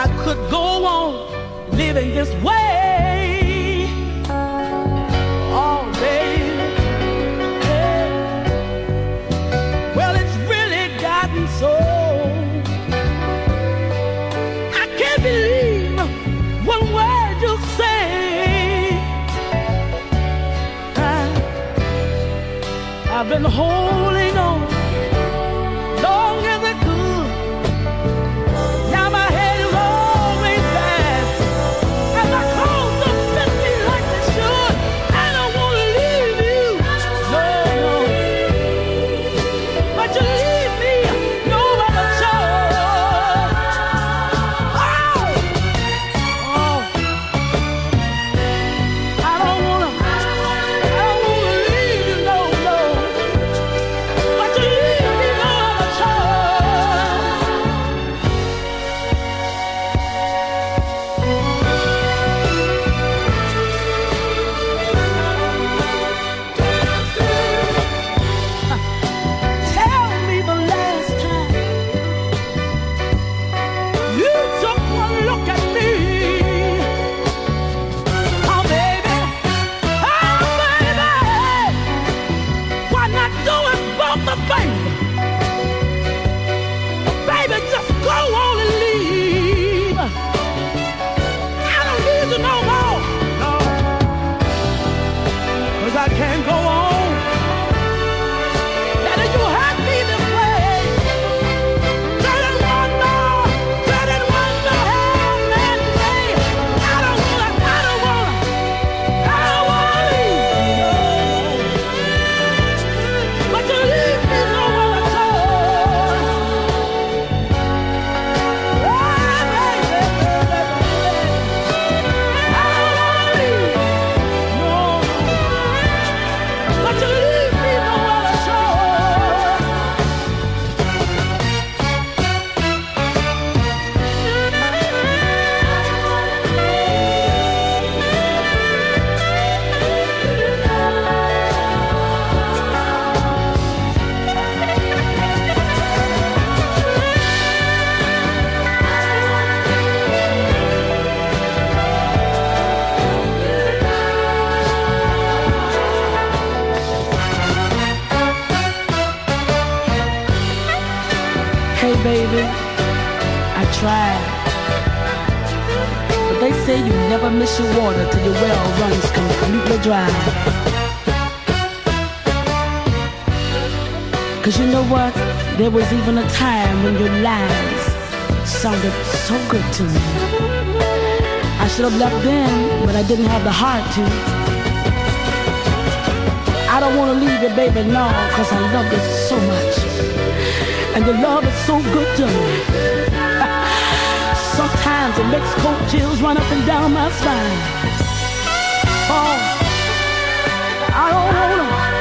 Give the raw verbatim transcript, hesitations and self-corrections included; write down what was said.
I could go on living this way all day. Yeah. Well, it's really gotten so I can't believe one word you say. I, I've been holding on long as I could. Now my head is always bad, and my clothes don't fit me like they should. I don't want to leave you, no, no, but you leave me no other choice. Oh, oh, I don't wanna, I don't wanna leave you, no, no, but you leave me no other choice. Tell me the last time you took one look at me. Oh, baby, oh, baby, why not do it both the things? Baby, just go on and leave. I don't need you no more, no, 'cause I can't go on. That you had me this way. Turning one more, turning one more hell man way. I don't wanna, I don't wanna, I don't wanna leave. But you leave me no other choice. Oh, baby, baby, baby. I don't wanna leave. No, but you leave me no other choice. Hey baby, I tried, but they say you never miss your water till your well runs completely dry. 'Cause you know what? There was even a time when your lies sounded so good to me. I should have left then, but I didn't have the heart to. I don't want to leave you, baby, no, 'cause I love you so much. And the love is so good to me. Sometimes it makes cold chills run up and down my spine. Oh, I don't wanna